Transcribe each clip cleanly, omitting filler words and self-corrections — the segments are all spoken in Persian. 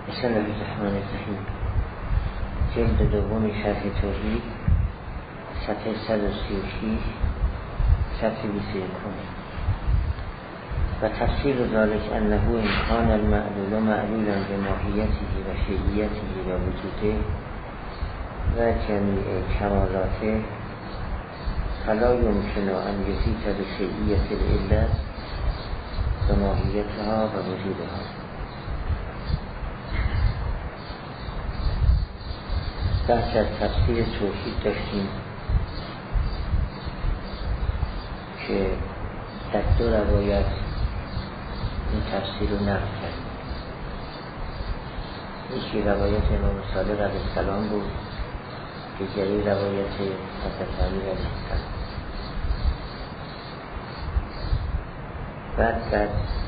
بسم الله الرحمن الرحیم. جلد دوم شرح توحید، صفحه 136 صفحه 21. و تفسیر ذلك انه ان كان المعلول معلولا بماهیته و شیعیته و وجوده و جمیع کمالاته فلا يمكن ان يحيط بشیعیت العلة و ماهیتها و وجودها. بحث از تفسیر توحید داشتیم که در دو روایت این تفسیر رو نقل کرد. یکی روایت امام صادق علیه السلام بود، دیگری روایت حضرت علی علیه السلام. بعد در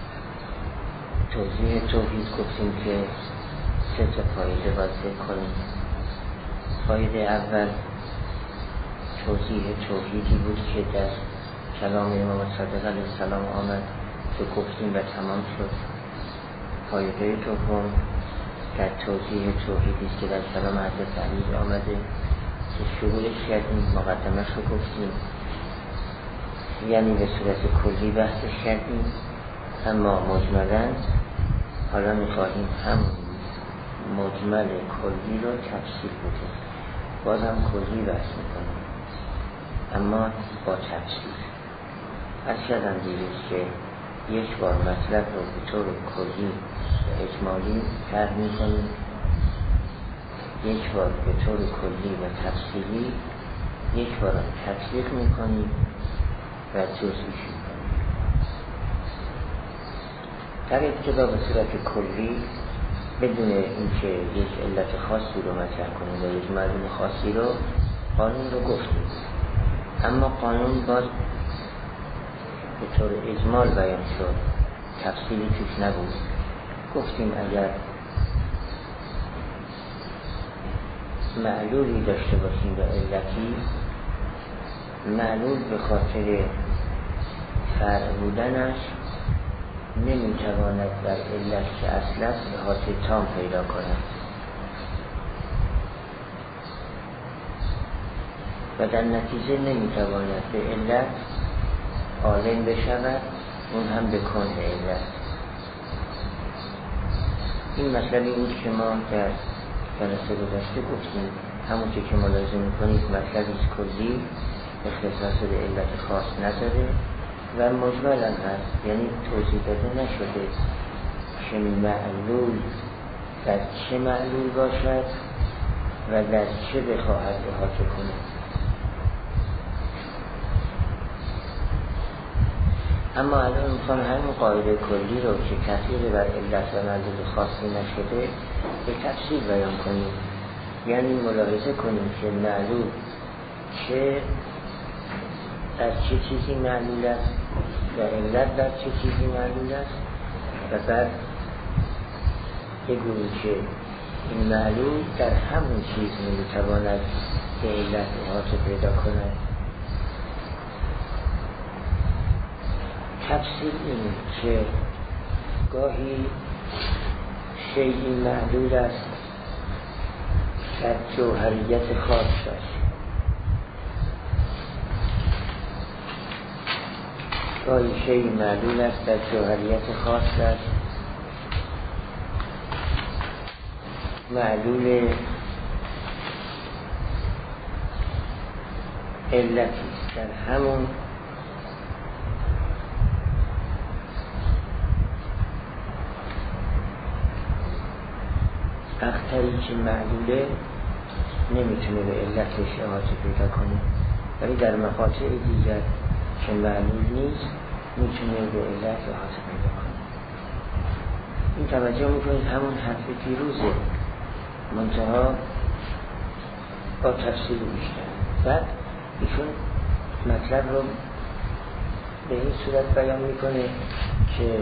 توضیح توحید گفتیم که سه تا فایده باید ذکر کنیم. فایده اول توضیح توحیدی بود که در کلام امام صادق علیه السلام آمد که گفتیم و تمام شد. فایده دوم در توضیح توحیدی است که در کلام حضرت علی آمده که شروعش کردیم، مقدمش رو گفتیم، یعنی به صورت کلی بحثش کردیم، اما مجملاً حالا می‌خواهیم هم مجمل کلی رو تفصیل بدیم. بازم کلی بحث میکنیم اما با تفصیل. از کردم دیروز که یک بار مطلب رو به طور کلی و اجمالی طرح میکنیم، یک بار به طور کلی و تفصیلی، یک بار تطبیق میکنیم و جزئیش میکنیم. در ابتدا به صورت کلی بدون اینکه یک علت خاصی رو مطرح کنیم و یک معلوم خاصی رو، قانون رو گفتیم، اما قانون باز به طور اجمال بیان شد، تفصیلی توش نبود. گفتیم اگر معلولی داشته باشیم و علتی، معلول به خاطر فرع بودنش نمیتواند در علت که اصلا احاطه تام پیدا کند و در نتیجه نمیتواند به علت عالم بشود، اون هم به کنه علت. این مسئله بود که ما در جلسه گذشته گفتیم، همون که ملاحظه میکنید مطلبی کلی اختصاص به علت خاص نداره و مجملا هست، یعنی توضیح داده نشده که معلول در چه معلول باشد و در چه بخواهد احاطه کنه. اما الان میخوام همین قاعده کلی رو که تأثیر بر علت و معلول خاصی نشده به تفصیل بیان کنیم، یعنی ملاحظه کنیم که معلول چه در چه چیزی معلول است و علت در چه چیزی معلول است و بعد بگوییم که این معلول در همون چیز نمیتواند به علت احاطه پیدا کند. تفصیل این که گاهی شیئی معلول است در جوهریت خاصش، گاهی شیئی معلول است در جوهریت خاصش، معلول علتی است در همون اختری که معلوله نمیتونه به علتش احاطه پیدا کنه، ولی در مقاطع دیگر که معلول نیست میتونه به علت احاطه پیدا کنه. این توجه میکنید همون حرف دیروزه، منتها با تفصیل بیشتر. بعد ایشون مطلب رو به این صورت بیان میکنه که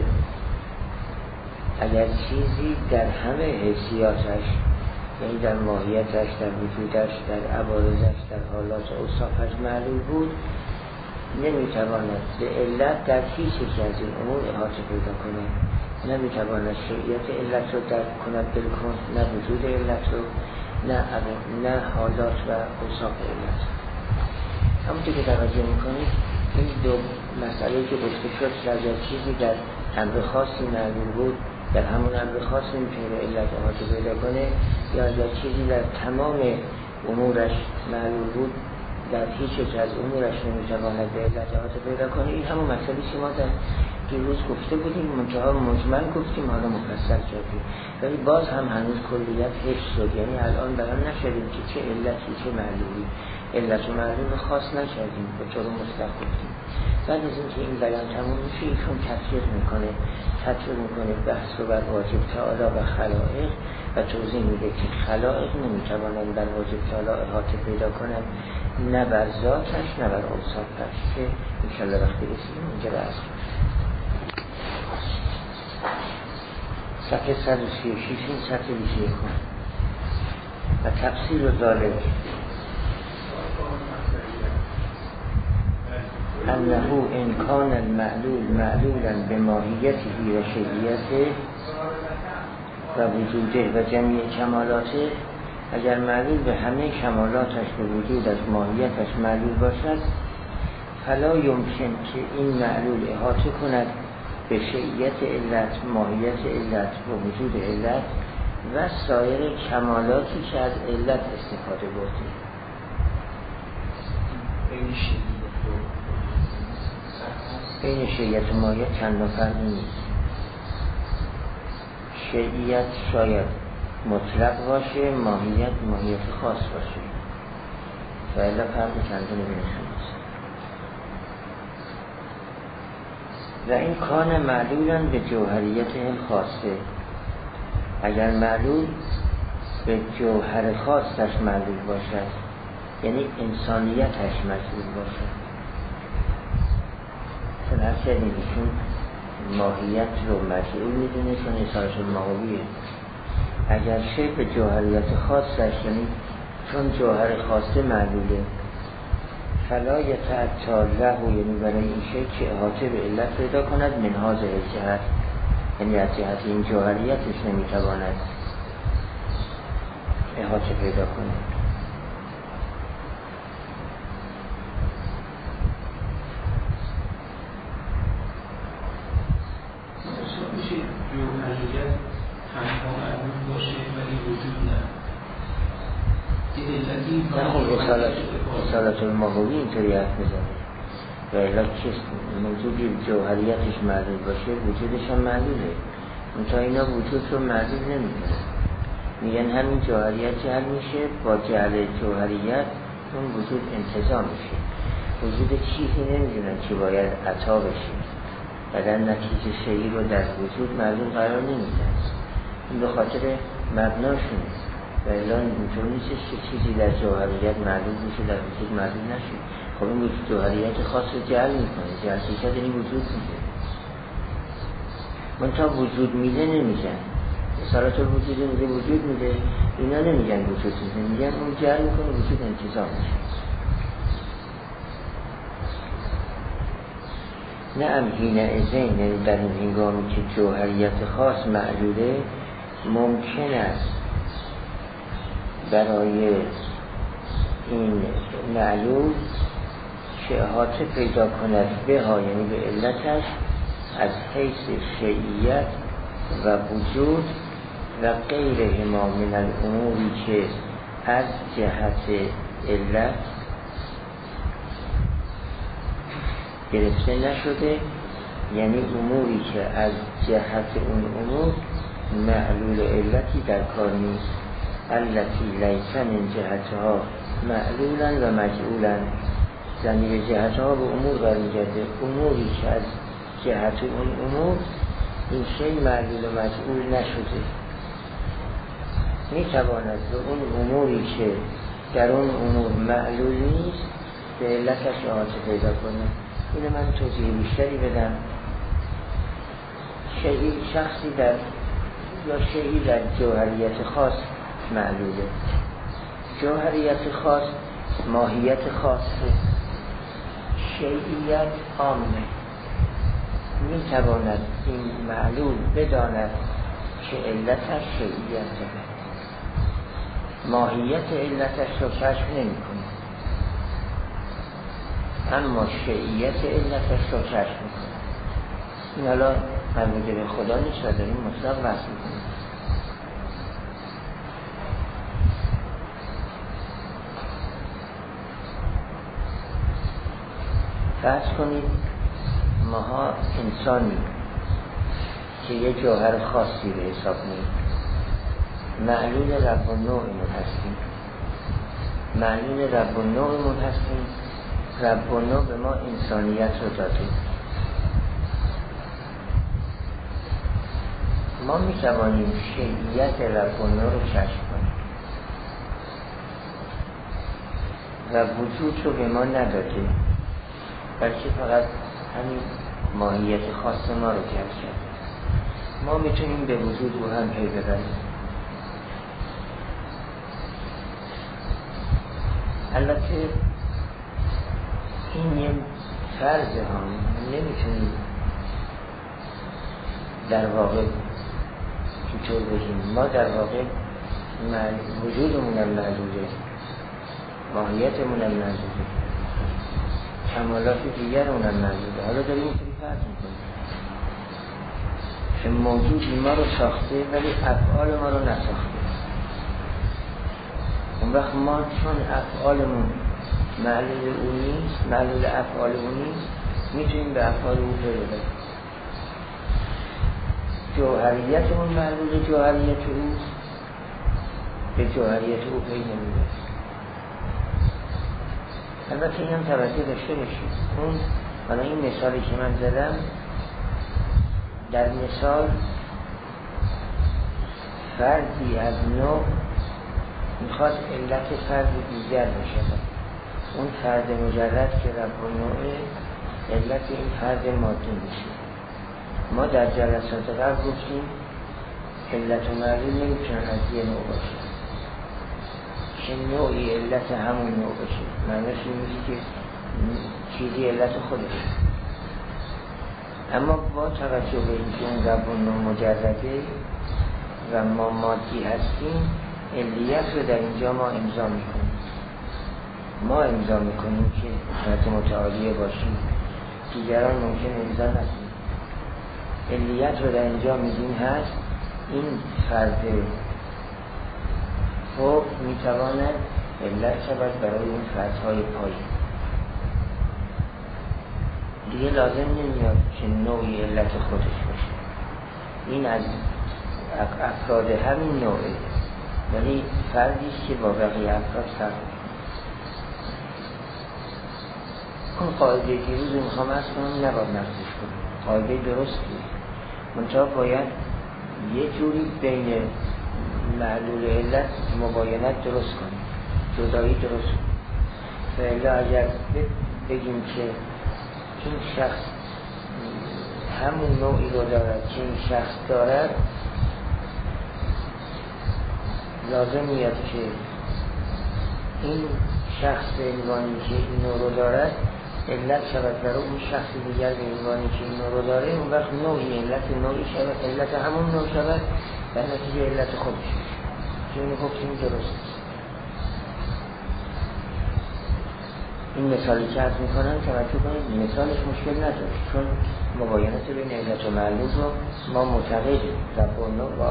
اگر چیزی در همه حیثیاتش، یعنی در ماهیتش، در وجودش، در عوارضش، در حالات و اوصافش معلول بود، نمیتواند به علت در هیچ یکی از این امور احاطه پیدا کنه، نمیتواند شیعیت علت رو درک کند بالکل، نه وجود علت رو، نه حالات و اوصاف علت. همونطور که توجه میکنید این دو مسئله که گفته شد اگر چیزی در امر خاصی معلوم بود در همون امر خاص نمیتونه علت احاطه پیدا کنه، یا اگر چیزی در تمام امورش معلوم بود در هیچ یک از امورش نمیتواند به علت احاطه پیدا کنه. این همون مسئله که ما در دیروز گفته بودیم، منتها مجمل گفتیم، حالا مفصل کردیم، ولی باز هم هنوز کلیت حفظ شد. یعنی الان بیان نشدیم که چه علتی چه معلومی، علت و معلوم خاص نکردیم، به طور مطلق گفتیم. بعد از اینکه این بیان تموم میشه ایشون تطبیق میکنه بحث رو بر واجب تعالی و خلائق و توضیح میده که خلائق نمیتوانند بر واجب تعالی احاطه پیدا کنند، نه بر ذاتش نه بر اوصافش، که انشاءالله وقتی رسیدیم اینجا بحث کنیم. صفحه 136 این صفحه 21 و تفسیر ذالک انه ان کان المعلول معلولا بماهیته و شیعیته و وجوده و جمعی کمالاته، اگر معلول به همه کمالاتش به وجود از ماهیتش معلول باشد، فلا یمکن که این معلول احاطه کند به شیعیت علت، ماهیت علت و وجود علت و سایر کمالاتی که از علت استفاده بردیم. بین شیعیت و ماهیت چند فرقی نیست. شیعیت شاید مطلق باشه، ماهیت خاص باشه و الا فرق چندانی بینشون نیست. و این کان معلولا به جوهریت خاصه، اگر معلول به جوهر خاصش معلول باشد، یعنی انسانیتش معلول باشد. چون هر شدیدشون ماهیت رو مجعول میدونه، چون اصالش الماهویه. اگر شی به جوهریت خاصش، یعنی چون جوهر خاصه معلوله، فلا یتعطل له، یعنی برای این شی که احاطه به علت پیدا کند من هذه الجهت، یعنی از جهت این جوهریتش نمیتواند احاطه پیدا کند. جوهریت تنها معلوم باشه ولی وجود نه. اصالت الماهوی اینطوری حرف میزنه و الا چیست موجودی جوهریتش معلوم باشه وجودش هم معلومه، منتها اینا وجود رو معلوم نمیکنه. میگن همین جوهریت جعل میشه، با جعل جوهریت اون وجود انتزاع میشه. وجود چیزی نمیدونن که باید عطا بشه، بعدن نتیجه شیعی رو در وجود معلوم قرار نمیدن. این به خاطر مبناشونه و اعلان اینطور نیستش که چیزی در جوهریت معلوم میشه در وجود معلوم نشه. خب این وجود جوهریت خاص رو جعل میکنه، جعل شد این وجود میده، منتها وجود میده نمیگن. اصالت الوجود میده وجود میده، اینا نمیگن وجود میده، میگن اون جعل میکنه وجود انتزاع میشه. نه امهین ازین، یعنی در این هنگامی که جوهریت خاص معلوله، ممکن است برای این معلول که احاطه پیدا کند به ها، یعنی به علتش، از حیث شیعیت و وجود و غیر ما من الاموری که از جهت علت گرفته نشده، یعنی اموری که از جهت اون امور معلول علتی در کار نیست. التي لیس من جهتها معلولا و مجعولا، ضمیر جهتها به امور برمیگرده. اموری که از جهت اون امور این شی معلول و مجعول نشده، میتواند به اون اموری که در اون امور معلول نیست به علتش احاطه پیدا کنه. اینو من توضیح بیشتری بدم. شخصی در یا شیعی در جوهریت خاص معلوله، جوهریت خاص ماهیت خاصه، شیعیت عامه. میتواند این معلول بداند که علتش شیعیت دارد، ماهیت علتش رو کشف نمی کنه، اما شیعیت علتش رو کشف میکنه. این حالا مربوط به خدا نیست و داریم مطلق بحث میکنیم. فرض کنید ماها انسانی که یه جوهر خاصی به حساب میاد، معلول رب النوعمون هستیم، معلول رب النوعمون هستیم، رب النوع به ما انسانیت رو داده. ما میتوانیم شیعیت رب النوع رو کشف کنیم و وجود رو به ما نداده، بلکه فقط همین ماهیت خاص ما رو کشف کرده. ما میتونیم به وجود رو هم پی ببریم. البته این یه فرض هم نمیتونیم در واقع اینطور بگیم. ما در واقع وجودمون هم معلوله، ماهیتمون هم معلوله، کمالات دیگر اونم معلوله. حالا داریم اینطوری فرض میکنیم که موجودی ما رو ساخته ولی افعال ما رو نساخته. اون وقت ما چون افعالمون معلول او نیست، معلول افعال او نیست، میتونیم به افعال او پی ببریم. جوهریتمون معلول جوهریت اوست، به جوهریت او پی نمیبریم. البته این هم توجه داشته باشید. اون حالا این مثالی که من زدم، در مثال فردی از نوع میخواد علت فرد دیگر بشه. اون فرد مجرد که رب النوعه علت این فرد مادی میشه. ما در جلسات قبل گفتیم علت و معلول نمیتونن از یه نوع باشه، که نوعی علت همون نوع باشه. معنیش این نیست که چیزی علت خودش. اما با توجه به اینکه اون رب النوع مجرده و ما مادی هستیم، علیت رو در اینجا ما امضا میکنیم. ما امضا میکنیم که حضرت متعالیه باشیم، دیگران ممکن امضا نکنیم. علیت رو در اینجا میگیم هست. این فرد خوب میتواند علت شود برای این فردهای پایی. دیگه لازم نمیاد که نوعی علت خودش باشه. این از افراد همین نوعه، یعنی فردیست که با بقیه افراد فرق میکنه. اون قاعده دیروز میخوام از کنم نباید نقضش کنم، قاعده درستی، منطقه باید یه جوری بین معلول علت مباینت درست کنیم، جدایی درست کنیم. فعلا اگر بگیم که این شخص همون نوعی رو دارد که این شخص دارد، لازم میاد که این شخص به عنوانی که این نوع رو دارد علت شود برای اون شخص دیگر به عنوانی که این نوع رو داره. اون وقت نوعی علت نوعی شود، علت همون نوع شود در نتیجه علت خودش میشه. که اینو گفتیم درست. این مثالی که عرض میکنم توجه کنید، مثالش مشکل نداره، چون مباینت بین علت و معلول رو ما معتقدیم رب النوع با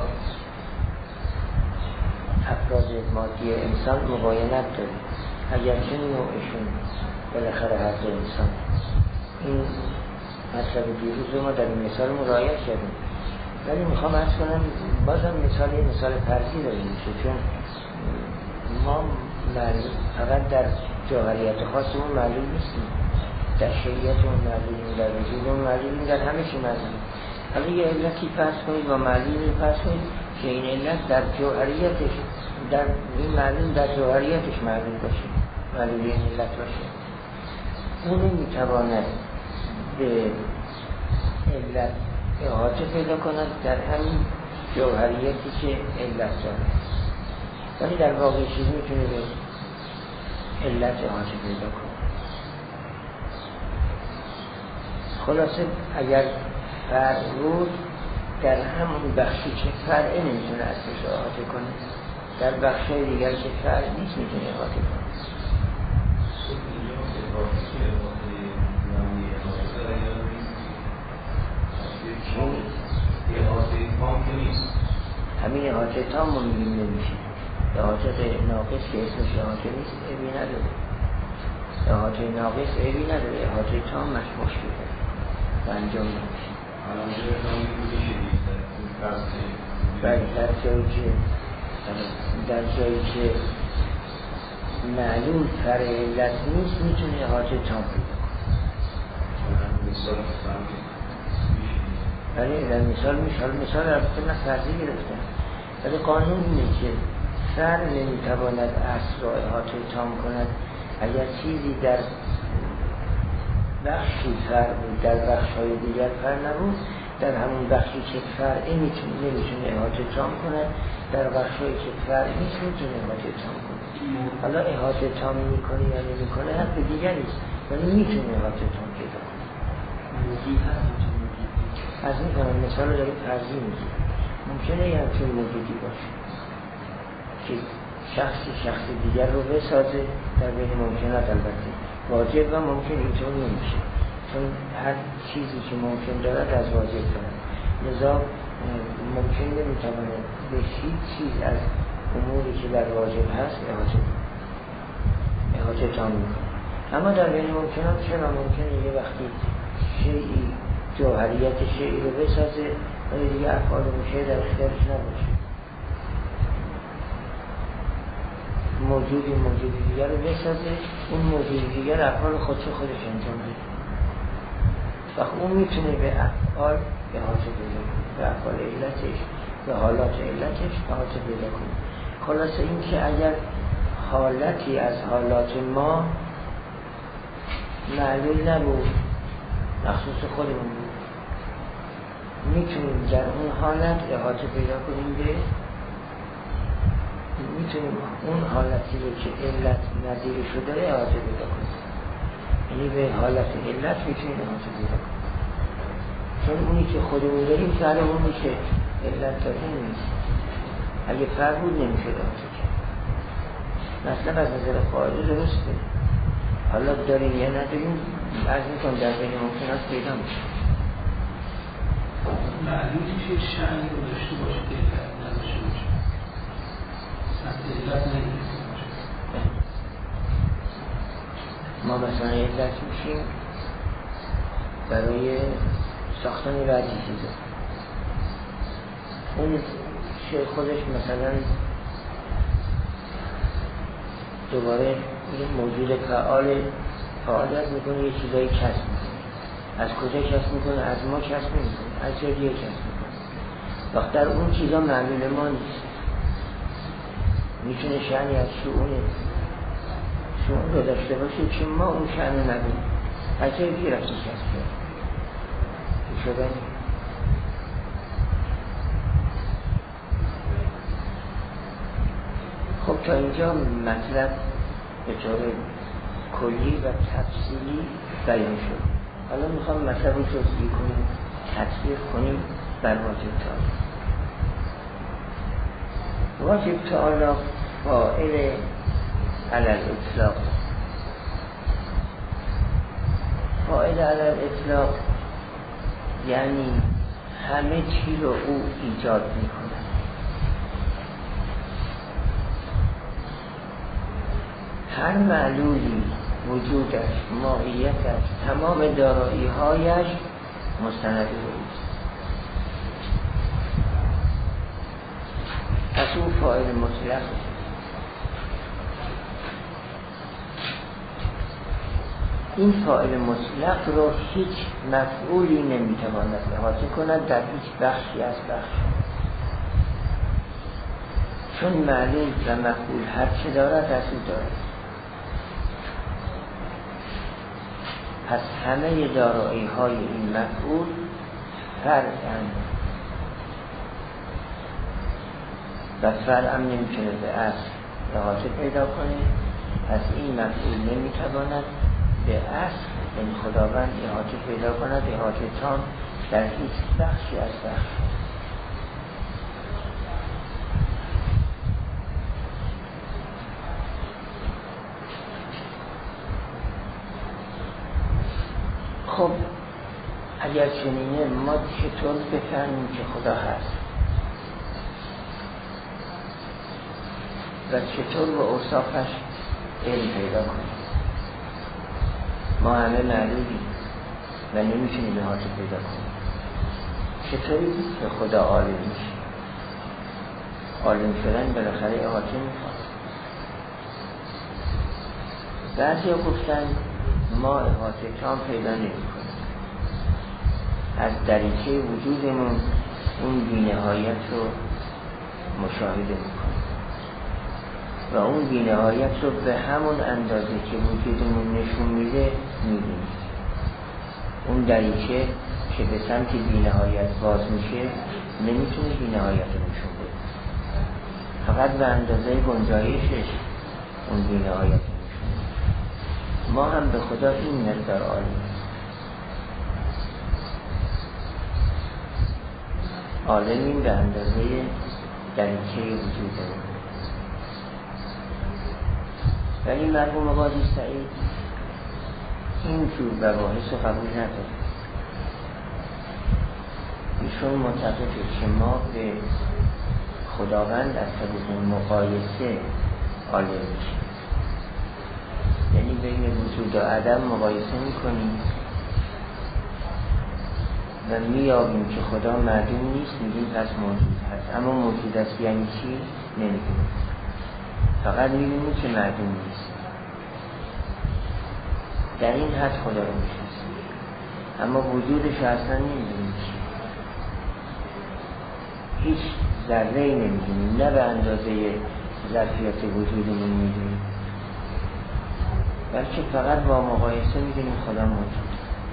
افراد مادی انسان مباینت داریم، اگرچه نوعشون بالاخره هر دو انسان. این مطلب دیروز رو ما در این مثال رعایت کردیم، ولی میخوام عرض کنم بازم مثال فرضی داریم میشه، چون ما فقط در جوهریت خاصمون معلوم نیستیم، در شریعتمون معلومیم، در وجودمون معلومیم، در همه چی معلومیم. حالا یه علتی فرض کنید و معلومی فرض کنید که این علت در جوهریتش، در این معلوم در جوهریتش معلوم باشه، معلومی این علت باشه. اونو میتواند به علت احاطه پیدا کند در همین جوهریتی که علت داره، ولی در واقع چیز میتونه به علت احاطه پیدا کنه. خلاصه اگر فرع بود در همون بخشی که فرع نمیتونه اصلش رو احاطه کنه، در بخشای دیگر که فرع نیست میتونه احاطه کنه. همین احاطه تام ما میگیم نمیشه. احاطه ناقص که اسمش احاطه نیست عیبی نداره. احاطه ناقص عیبی نداره، احاطه تام مشکل داره و انجام نمیشه. بله در جایی که معلوم فرع علت نیست میتونه احاطه تام پیدا کنه. بله در مثال البته من فرضی گرفتم، ولی قانون اینه که فرع نمیتواند اصل را احاطه تام کند. اگر چیزی در بخشی فرع بود در بخش‌های دیگر فرع نبود، در همون بخشی که فرع نمیتونه احاطه تام کند، در بخش‌هایی که فرع نیست میتونه احاطه تام کند. حالا احاطه تام میکنه یا نمیکنه حق دیگری است، ولی میتونه احاطه تام پیدا کنه. موجود هست از این کنم مثال رو دارید فرضی میگید. ممکنه یه همچون موجودی باشه که شخص دیگر رو بسازه، در بین ممکنات البته واجب و ممکن اینطور نمیشه، چون هر چیزی که ممکن دارد از واجب دارد، لذا ممکن نمیتونه به هیچ چیز از اموری که در واجب هست احاطه تام میکنه. اما در بین ممکنات چرا ممکنه یه وقتی شیئی جوهریت شیئی رو بسازه ولی دیگه افعال میشه در اختیارش نباشه، موجود دیگر رو بسازه، اون موجود دیگر افعال خودش انجام بده، وقت اون میتونه به افعال احاطه پیدا کنه، به افعال علتش، به حالات علتش احاطه پیدا کنه. خلاصه این که اگر حالتی از حالات ما معلول نبود، مخصوص خودمون بود، میتونیم در اون حالت احاطه پیدا کنیم به میتونیم اون حالتی رو که علت نظیرش رو داره احاطه پیدا کنیم، یعنی به حالت علت میتونیم احاطه پیدا کنیم، چون اونی که خودمون داریم سر اونی که علت داریم نیست. اگه فرق بود نمیشه احاطه کرد. مثلا از نظر قاعده درسته، حالا داریم یا نداریم از میکنم در بین ممکنات پیدا میشه. معلومی که شأنی رو داشته باشه که علت نداشته باشه، علت نگیسته باشه. ما مثلا علت میشیم برای ساختن بعضی چیزا، اون شیء خودش مثلا دوباره این موجود فعالیت میکنه، یه چیزایی کسب میکنه. از کجا کسب میکنه؟ از ما کسب نمیکنه، از جای دیگه کسب میکنه. وقت در اون چیزا معلول ما نیست، میتونه شأنی از شؤون رو داشته باشه که ما اون شأن نداریم، از جای دیگه رفته کسب کرد شدن. خب تا اینجا مطلب به طور کلی و تفصیلی بیان شد. حالا میخوام مطلب رو جزئی کنیم، تطبیق کنیم بر واجب تعالی. واجب تعالی فاعل علی الاطلاق، فاعل علی الاطلاق یعنی همه چی رو او ایجاد میکنه. هر معلولی وجودش، ماهیتش، تمام دارایی‌هایش مستند به اوست. پس او فاعل مطلق. این فاعل مطلق رو هیچ مفعولی نمیتواند احاطه کند در هیچ بخشی از بخش، چون معلول و مفعول هر چه دارد از او دارد. پس همه دارایی های این مفعول فرعن و فرعن نمیتونه به اصل احاطه پیدا کنه. پس این مفعول نمیتواند به اصل این خداوند احاطه پیدا کند، احاطه تام در هیچ بخشی از بخش. خب اگر چنینه ما چطور بفهمیم که خدا هست و چطور به اوصافش علم پیدا کنیم؟ ما همه معلولیم و نمیتونیم احاطه پیدا کنیم. چطوری که خدا عالم میشه؟ عالم شدن بالاخره احاطه میخواد. بعضی گفتن ما احاطه تام پیدا نمی‌کنیم. از دریچه وجودمون اون بی‌نهایت رو مشاهده می‌کنیم و اون بی‌نهایت رو به همون اندازه که وجودمون نشون میده می‌بینیم. اون دریچه که به سمت بی‌نهایت باز میشه نمیتونه بی‌نهایت رو نشون بده، فقط به اندازه گنجایشش اون بی‌نهایت. ما هم به خدا این مقدار عالمیم به اندازه دریچه وجودمون. ولی مرحوم قاضی سعید این جور مباحث رو قبول نداره. ایشون معتقده که ما به خداوند از طریق مقایسه عالم میشیم، یعنی بین وجود و عدم مقایسه میکنیم و میابیم که خدا معدوم نیست، میگیم پس موجود هست. اما موجود است یعنی چی؟ نمیدونیم، فقط میبینیم که معدوم نیست. در این حد خدا رو میشناسیم، اما وجودش اصلا نمیدونیم چی. هیچ ذره‌ای نمیدونیم، نه به اندازه ظرفیت وجودمون میدونیم، بلکه فقط با مقایسه میدونیم خدا موجود.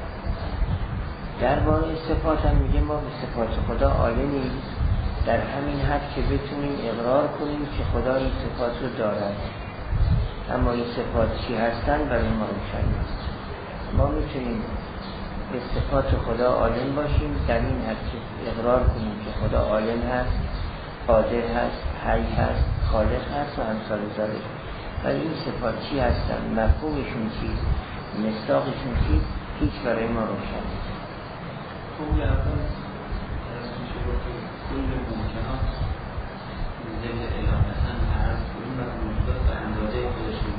درباره صفات هم میگه ما به صفات خدا عالمیم در همین حد که بتونیم اقرار کنیم که خدا این صفات رو دارد، اما این صفات چی هستن برای ما روشن نیست. ما میتونیم به صفات خدا عالم باشیم در این حد که اقرار کنیم که خدا عالم هست، قادر هست، حی هست، خالق هست و امثال ذالک. ولی این صفات چی هستن، مفهومشون چی، مصداقشون چی، هیچ برای ما روشن نیست. قول اول میشه گفت کل ممکنات ضمن الهیتن هر کدوم از موجودات به اندازه خودشون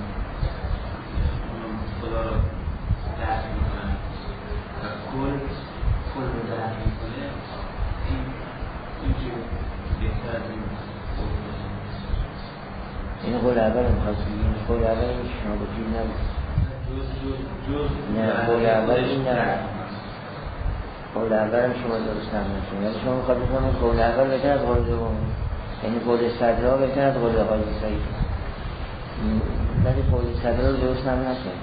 خدا رو درک میکنن و کل رو درک میکنه. این که بهتر از این این قول اول هم خواست بگیم. قول اول این شما بگیم نبود. نه قول اول این نبود. قول اول هم شما درست نمیدونید. یعنی شما میخواد بکنید قول اول بهتر از قول دوم، یعنی قول صدرا بهتر از قول قاضی سعید. ولی قول صدرا رو درست نمیدونید.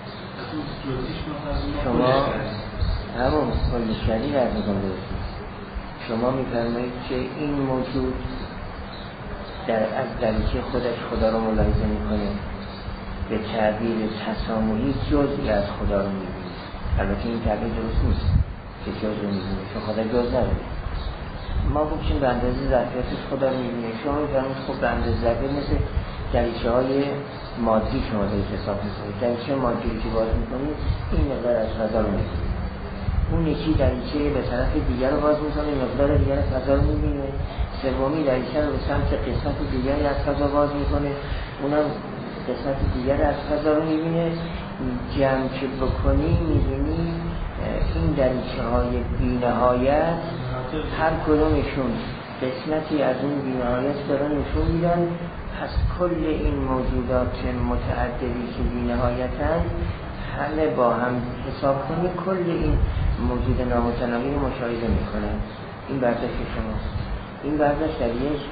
شما همون کلیشگری رد میکنید. شما میفرمایید که این موجود از دریچه خودش خدا رو ملاحظه میکنه، به تعبیر تسامحی جزئی از خدا رو میبینه. البته این تعبیر درست نیست که جز رو میبینه، چون خدا جز نداره. ما گفتیم به اندازه ظرفیتش خدا رو میبینه. شما میفرمایید خب به اندازه ظرفیت مثل دریچه های مادی شما دارید حساب میکنید. دریچه مادی رو که باز میکنید این مقدار از فضا رو میبینه، اون یکی دریچه به طرف دیگر رو باز میکنه، مقدار دیگر از فضا رو میبینه. سومی دریچه رو به سمت قسمت دیگری از فضا باز میکنه، اونم قسمت دیگر از فضا رو میبینه. جمع که بکنی میبینی این دریچه های بی‌نهایت هر کدومشون قسمتی از این بی‌نهایت دارن نشون میدن. پس کل این موجودات متعددی که بی‌نهایتن همه با هم حساب کنی کل این موجود نامتناهی رو مشاهده میکنن. این برداشت شماست. این برداشت در یک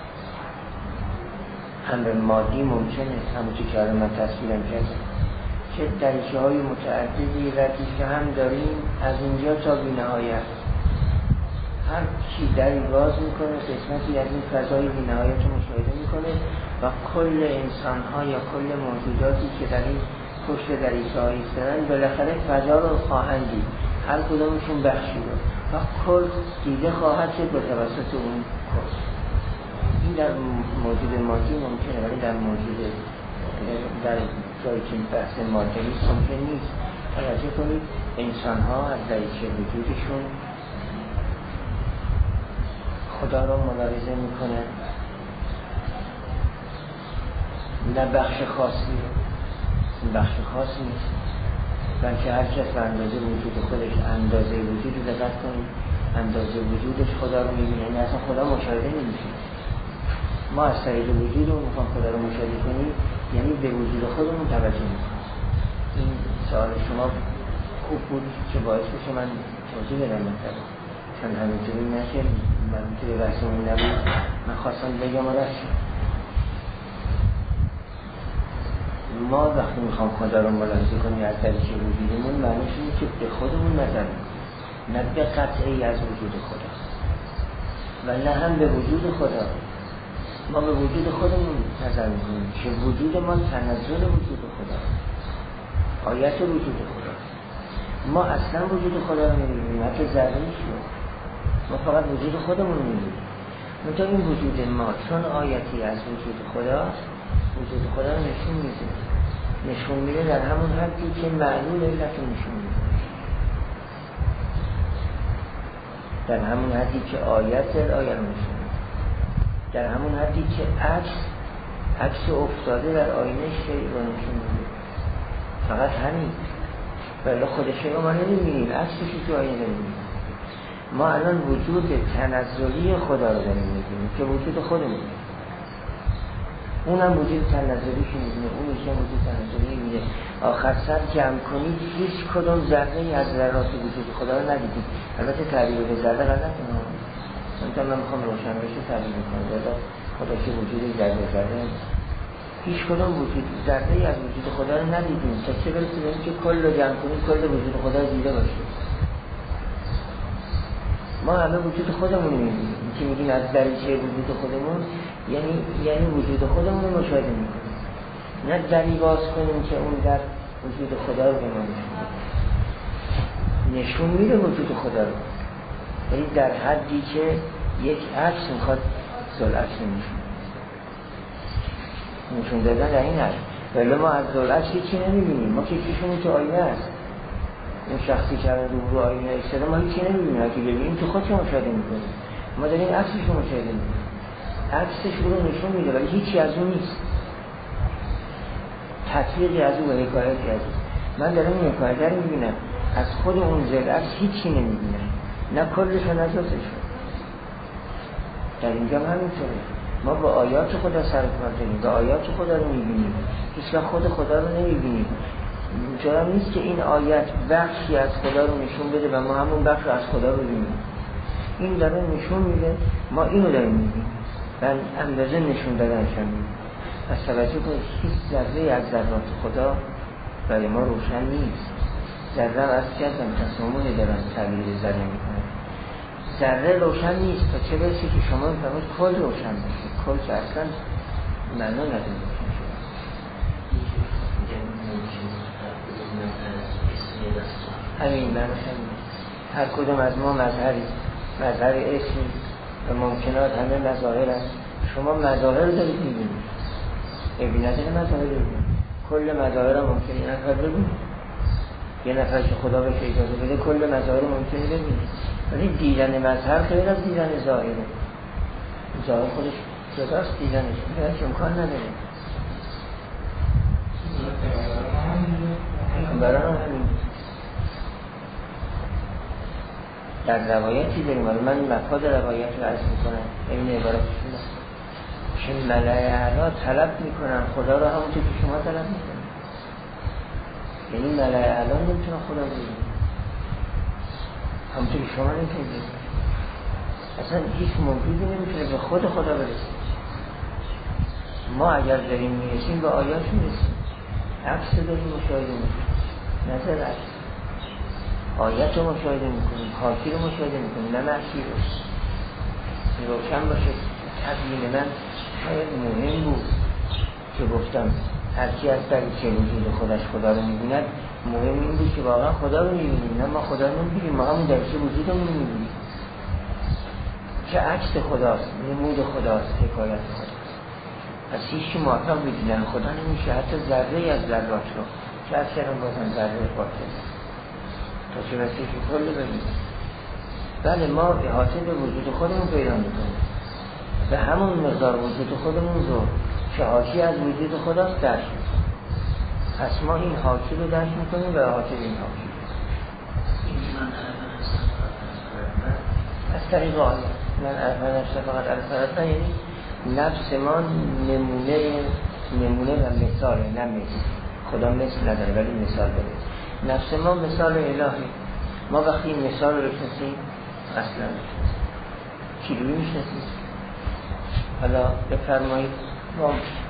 امر مادی ممکنه، همونطور که من تصویرم کردم، که دریچه های متعددی ردی که هم داریم از اینجا تا بی‌نهایت. هر کی دری باز میکنه قسمتی از این فضای بی‌نهایت رو مشاهده میکنه و کل انسان ها یا کل موجوداتی که در این پشت در عیسی ایستادن بالاخره فضا رو خواهند دید، هر کدومشون بخشی رو و کل دیده خواهد شد به توسط اون کل. این در موجود مادی ممکنه ولی در موجود در جایی که بحث مادی ممکن نیست. توجه کنید انسان ها از دریچه وجودشون خدا رو ملاحظه میکنن، نه بخش خاصی، این بخش خاص نیست بلکه هر کس به اندازه وجود خودش، اندازه وجود رو دقت کنید، اندازه وجودش خدا رو میبینه. این اصلا خدا مشاهده نمیشه. ما از طریق وجودمون میخوام خدا رو مشاهده کنیم، یعنی به وجود خودمون توجه میکنیم. این سوال شما خوب بود که باعث بشه من توضیح بدم مثلا، چون همینطوری نشه من توی بحثمون نبود، من خواستم بگم رسیم. ما وقتی میخوام خدا رو ملاحظه کنیم از دریچه وجودمون، معنیش اینه که به خودمون نظر میکنیم، نه به قطعی از وجود خدا و نه هم به وجود خدا. ما به وجود خودمون نظر میکنیم که وجود ما تنزل وجود خدا، آیت وجود خدا. ما اصلا وجود خدا رو نمیبینیم، نه که ذره شو، ما فقط وجود خودمون رو میبینیم. منتها این وجود ما چون آیتی از وجود خدا، وجود خدا رو نشون میده در همون حدی که معلول علت رو نشون میده، در همون حدی که آیت آیه رو نشون میده، در همون حدی که عکس افتاده در آینه شیء رو نشون میده. فقط همین، ولی خودش رو ما نمیبینیم، عکسش تو آینه نمیبینیم. ما الان وجود تنزلی خدا رو داریم میبینیم که وجود خودمون، اونم وجود تنزلی که میبینه، اون میشه وجود تنزلی میبینه. آخر سر جمع کنید هیچ کدوم ذره از ذرات وجود خدا رو ندیدید. البته تعبیر به ذره غلط نه، من میخوام روشن بشه تعبیر میکنم خدا که وجود ذره هیچ کدوم وجود ذره از وجود خدا رو ندیدیم تا چه برسیم که کل رو جمع کنید کل وجود خدا رو دیده باشید. ما همه وجود خودمون می‌بینیم که میگیم از دریچه وجود خودمون، یعنی وجود خودمون رو مشاهده می‌کنیم، نه دری باز کنیم که اون در وجود خدا رو به ما نشون میده وجود خدا رو، یعنی در حدی که یک عکس میخواد ذوالعکس نشون دادن در این حد. ولی ما از ذوالعکس هیچی نمی‌بینیم، ما که چیشمون تو آینه است. اون شخصی که رو آینه ایستاده ما هیچی نمی‌بینیم، اگه ببینیم تو خودش مشاهده می‌کنیم. ما داریم عکسش رو مشاهده می‌کنیم، عکسش رو نشون میده ولی هیچی از اون نیست، تطبیقی از اون و حکایتی از اون. من دارم این حکایت رو می‌بینم، از خود اون ذوالعکس هیچی نمی‌بینم، نه کلش و نه جزش. در اینجا همینطوره، ما با آیات خدا سر کار داریم، با آیات خدا رو می‌بینیم، هیچ وقت خود خدا رو نمی‌بینیم. جرم نیست که این آیت بخشی از خدا رو نشون بده و ما همون بخش رو از خدا رو ببینیم. این داره نشون میده، ما اینو داریم میبینیم و اندازه نشون دادنش هم میبینیم. پس توجه کنید هیچ ذره از ذرات خدا برای ما روشن نیست. ذره از کردم تصامونه دارن تعبیر ذره میکنن، ذره روشن نیست تا چه برسه که شما میفهمید کل روشن باشه. کل که اصلا معنا نداره. همین هر کدوم از ما مظهر اسمی و ممکنات همه مظاهر هست. شما مظاهر رو دارید میبینید، ابی نداره مظاهر رو ببینید، کل مظاهر هم ممکنه یه نفر ببینید، یه نفر که خدا بهش اجازه بده کل مظاهر رو ممکنه ببینید. ولی دیدن مظهر خیلی از دیدن ظاهره، ظاهر خودش جداست، دیدنش هیچ امکان نداره. برای همین در روایتی داریم، من مفاد روایت رو عرض میکنم، این عبارتشون که ملائکه اعلی طلب میکنن خدا رو همونطور که شما طلب میکنن. یعنی ملائکه اعلی نمیتونن خدا رو ببینن همونطور که شما نمیتونید. اصلا هیچ موجودی نمیتونه به خود خدا برسه. ما اگر داریم میرسیم به آیات میرسیم، عکس داریم مشاهده میکنیم، نظر عکس آیت رو مشاهده میکنیم، خاکی رو مشاهده میکنیم، نه محشی رو. روشن باشه. تبیین من شاید مهم بود که گفتم هرکی از دریچه وجود خودش خدا رو میبیند، مهم این بود که واقعا خدا رو میبینیم، نه ما خدا رو نمیبینیم، ما همون دریچه وجودمون رو میبینیم که عکس خداست، نمود خداست، حکایت خداست. پس هیچی موفق بدیدن خدا نمیشه، حتی ذره از ذرات رو که از کردن بازم ذره باطل تا چه بسید که کل ببینیم. بله ما احاطه به وجود خودمون پیدا میکنیم، به همون مقدار وجود خودمون رو که حاکی از وجود خداست درک میکنیم. پس ما این حاکی رو درک میکنیم و احاطه به این حاکی از طریق آیه من عرفه نفسه فقط عرفه، یعنی نفس ما نمونه و مثاله، نه مثل. خدا مثل نداره ولی مثال داره. نفس ما مثال الهی. ما وقتی این مثال رو بشنسیم اصلا کیلویی میشنسیم. حالا بفرمایید ما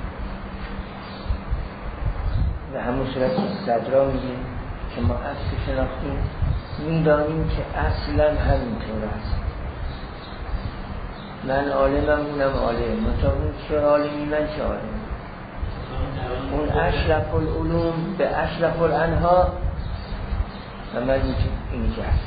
به همون صورت صدرا میگیم که ما اصل شناختیم، میدانیم که اصلا همینطور است. من عالمم اونم عالم، مطابق چه عالمی من چه عالم. اون اشرف العلوم به اشرف الانها و من اینجا هست.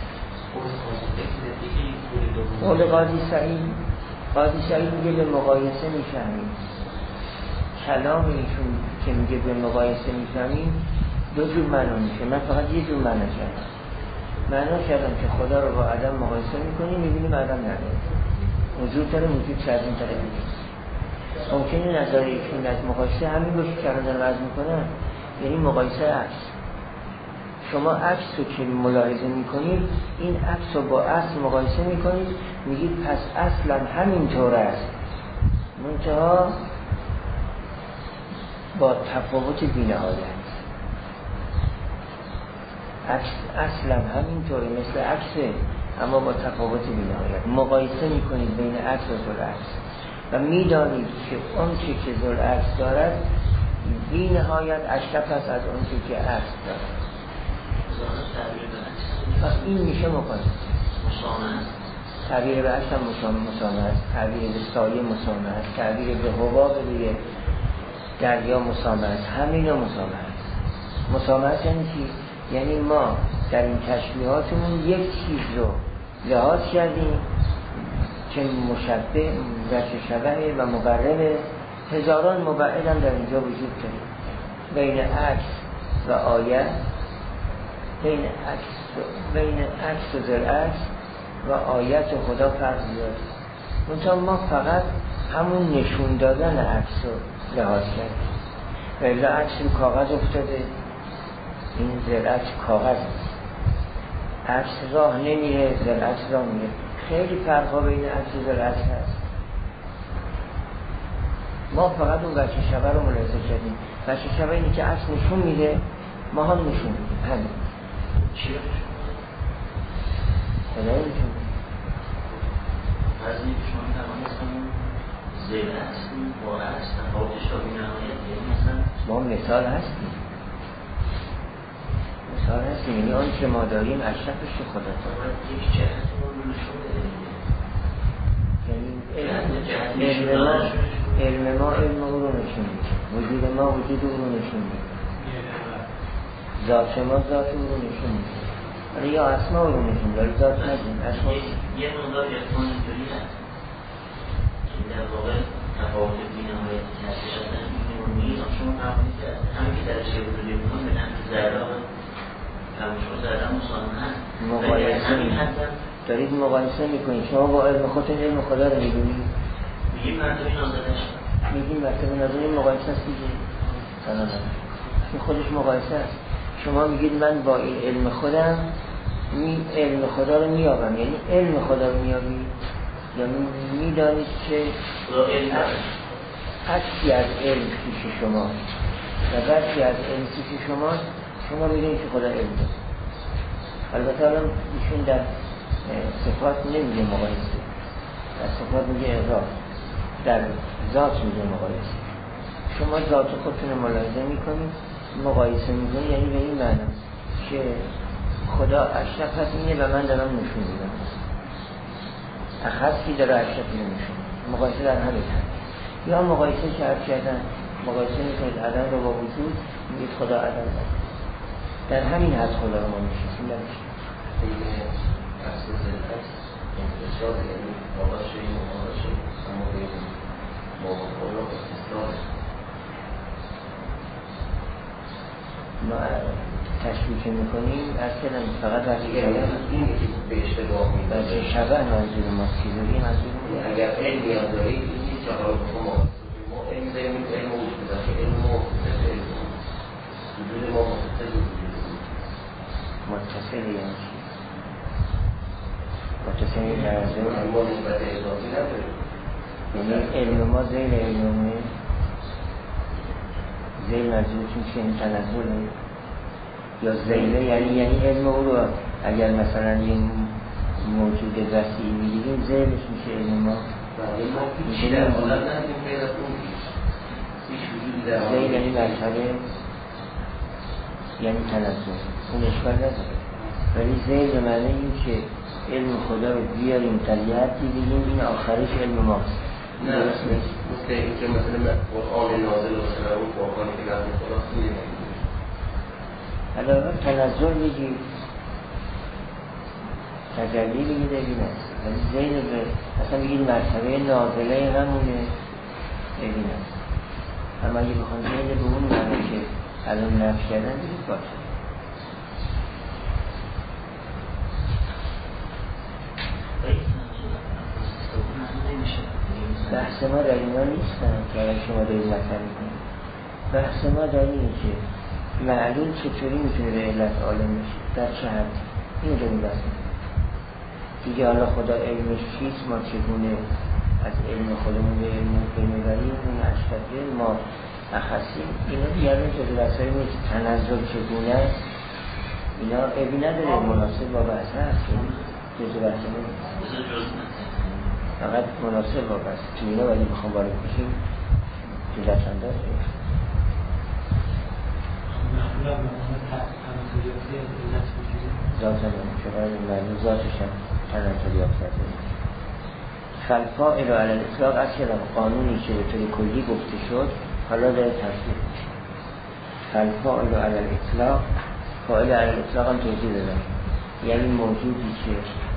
قول قاضی سعید میگه به مقایسه میفهمیم. کلام ایشون که میگه به مقایسه میفهمیم دو جور معنا میشه. من فقط یه جور معنا کردم. معنا کردم که خدا رو با عدم مقایسه میکنیم، میبینیم عدم نداره. وجود داره، وجود چه از این طرف میشه. ممکنه نظر ایشون از مقایسه همین باشه که الان عرض میکنم، یعنی مقایسه عکس. شما عکس رو که ملاحظه میکنید، این عکس رو با اصل مقایسه میکنید، میگید پس اصلا همینطور است، منتها با تفاوت بی‌نهایت. عکس اصلا همینطوره، مثل عکسه، اما با تفاوت بی‌نهایت. مقایسه میکنید بین عکس و ذوالعکس و میدانید که اون چی که ذوالعکس دارد بی‌نهایت اشرف است از اون چی که عکس دارد. پس این میشه مقایسه. تعبیر به عکس هم مسامه است، تعبیر به سایه مسامه است، تعبیر به حباب روی دریا مسامه است، همین مسامه است. مسامه است یعنی چی؟ یعنی ما در این تشبیهاتمون یک چیز رو لحاظ کردیم که مشبه و شبه و مقربه، هزاران مبعد هم در اینجا وجود داره بین عکس و آیه، بین عکس و ذوالعکس و آیت و خدا فرق زیاده. منتها ما فقط همون نشون دادن عکس رو لحاظ کردیم و الا عکس رو کاغذ افتاده، این ذوالعکس کاغذ است، عکس راه نمیره، ذوالعکس راه میره. خیلی فرقا بین عکس و ذوالعکس هست. ما فقط اون وجه شبه رو ملاحظه کردیم. وجه شبه اینه که عکس نشون میده، ما هم نشون میدیم. همین چی رو نشون میدیم؟ از این که شما توانستم ذوالعکس با عکس تفاوتش را بی‌نهایت، یعنی مثلا ما مثال هستیم، یعنی آن که ما داریم اشرفش رو خدا داره. یک جهت رو نشون بده، یعنی علم ما او رو نشون میده، وجود ما وجود او رو نشون میده، ذات ما ذات او رو نشون میده. یا اسما رو نشون داره، ذات نگیم اسما. یه مقدار یکمان اینطوری هست که در واقع تفاوت بی‌نهایتی که هستش اصلا این رو میگم شما فهمید که همین که در چه وجودی بودن به نفت ذره شما ذره مسامه هست مقایسه دارید مقایسه میکنید. شما با علم خودتون علم خدا رو میدونید، میگیم مرتبه نازدش، میگیم مرتبه نازدش مقایسه است دیگه. این خودش مقایسه است. شما میگید من با این علم خودم علم خدا رو میابم، یعنی علم خدا رو میابید یا میدانید که عکسی از علم پیش شما و بخشی از علم پیش شما میدونید که خدا علم داره. البته الان ایشون در صفات نمیگه مقایسه، در صفات میگه اعراض، در ذات میگه مقایسه. شما ذات خودتون رو ملاحظه میکنید، مقایسه میکنید، یعنی به این معنی که خدا اشرف هست اینه و من دارم نشون میدم، اخصی داره اشرفی رو نشون. مقایسه در همین حد. یا مقایسه که عرض کردن مقایسه میکنید عدم رو با وجود، میگید خدا عدم نداره. در همین حد خدا رو ما میشناسیم. نمیشه این اصل ذلت انتشار، یعنی آغاز شدیم و آغاز شدیم اما بین ما و خدا اصلاح ما تشبیه که میکنیم از کلم فقط وقتی که اینه که به اشتباه میدن بچه شبه منظور ما سیدوری منظور میگه اگر علمی هم دارید این نیست که حالا بخون ما علم داریم، علم رو وجود داریم، علم ما متصل علم وجود ما متصل متصل یعنی چی؟ متصل این درزه ما نسبت اضافی نداریم، یعنی علم ما زیل علمه زیل منظورتون که این تنظره یا زیله، یعنی علم او رو اگر مثلا این موجود وسیعی میگیریم زیلش میشه علم ما میشه در حالت نداریم غیر از اون هیچ وجودی در زیل یعنی مرتبه یعنی تنظر، اون اشکال نداره، ولی زیل به معنی این که علم خدا رو بیاریم در یه حدی بگیم این آخرش علم ماست. نه مثل این که مثلا قرآن نازل و مثلا اون قرآنی که نازل خداست میدونیم علاوه تنظر بگیم تجلی بگید این است، ولی زیل به اصلا بگید مرتبه نازله همونه این است. اما اگه بخوام زیل به اون معنی که الان نفش کردن بگید باشه. بحث ما در اینا نیستن که اگر شما دارید مطلب میکنید. بحث ما در اینه که معلوم چطوری میتونه به علت عالم میشه، در چه حد اینو داریم بحث دیگه. حالا خدا علمش چیست، ما چگونه از علم خودمون به علم بمیبریم، اون اشتبه ما اخصیم، اینا دیگه جزو بحثایی نیست. تنظر چگونه است اینا ابی نداره، مناسب با بحث هست، جزو بحث نیست، فقط مناسب با بحث تو اینا. ولی بخوام وارد بشیم جلت انداز ذات منفرد معنی ذاتش هم تنظری افتاده. فالفائل علی الاطلاق از کلام قانونی که به طور کلی گفته شد حالا داره تصدیق میشه. فالفائل علی الاطلاق، فائل علی الاطلاق هم توضیح دادم، یعنی موجودی که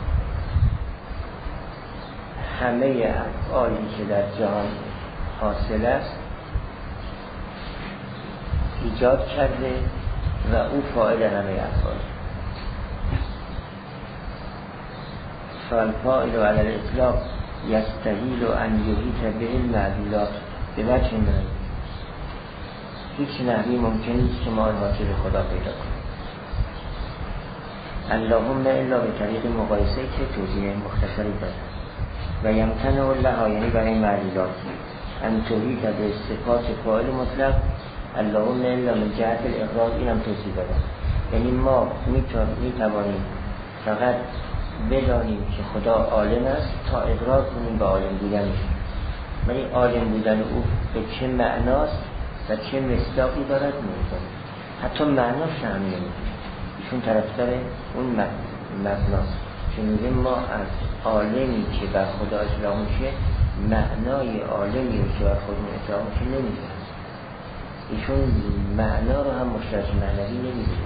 همه افعالی که در جهان حاصل است ایجاد کرده و او فاعل همه افعال. فالفاعل علی الاطلاق یستحیل ان یحیط به المعلولات به وجه من، هیچ نحوی ممکن نیست که ما احاطه به خدا پیدا کنیم. اللهم الا به طریق مقایسه که توضیح مختصری دارد. و یمتنع الله یعنی برای معلولات ان توحید به صفات فاعل مطلق. اللهم الا من جهت الاقرار، اینم توضیح دادم، یعنی ما میتوانیم فقط بدانیم که خدا عالم است تا اقرار کنیم به عالم بودنش، ولی عالم بودن او به چه معناست و چه مصداقی دارد نمی‌دانیم، حتی معناش هم نمی‌دانیم. ایشون طرفدار اون معناست که میگه ما از عالمی که بر خدا اطلاق میشه معنای عالمی که بر خودمون اطلاق میشه نمی‌دانیم. ایشون معنا رو هم مشترک معنوی نمی‌دونه،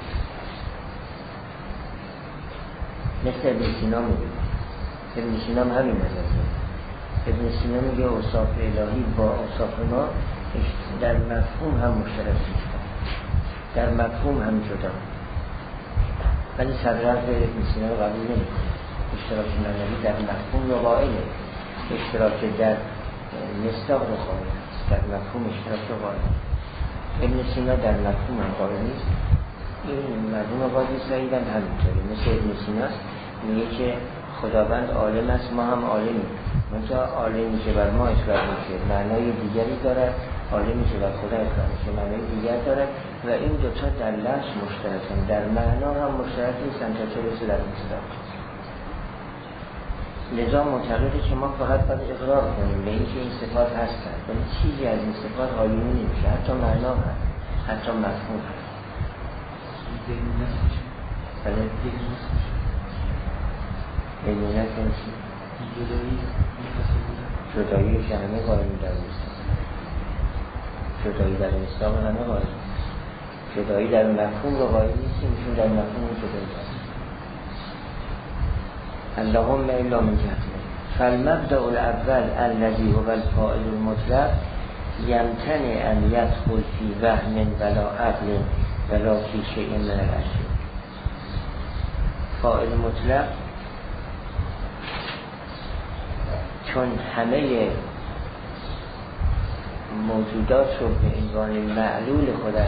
مثل ابن سینا میگه. ابن سینا هم همین نظر داره. ابن سینا میگه اوصاف الهی با اوصاف ما در مفهوم هم مشترک نیستن، در مفهوم هم جدا، ولی صدرحضرت ابن سینا رو قبول نمی‌کنه. اشتراک معنوی در مفهوم رو قائله، اشتراک در مصداق رو قائل است، در مفهوم اشتراک رو قائل است. ابن سینا در مفهوم هم قائل نیست. این مردم قاضی سعید هم همینطوری مثل ابن سینا میگه که خداوند عالم است، ما هم عالمیم، منتها عالمی که بر ما اطلاق میشه معنای دیگری دارد، عالمی که بر خدا اطلاق میشه معنای دیگر دارد و این دوتا در لفظ مشترکن، در معنا هم مشترک نیستن تا چه رسه در مصداق. لذا معتقده که ما فقط باید اقرار کنیم به اینکه این صفات هستند، ولی چیزی از این صفات حالیون نمیشه، حتی معنا هست، حتی مفهوم هست. بله بینونت کنشی جدایی که همه قائمی در نیست. جدایی در اسلام همه قائل. جدایی در مفهوم رو قائل نیستیم، چون در مفهوم جدایی داریم. اللهم الا من جهته. فالمبدأ الاول الذي هو الفاعل المطلق يمتنع ان يدخل في وهم ولا عقل ولا في شيء من الاشياء. فاعل مطلق چون همه موجودات رو به عنوان معلول خودش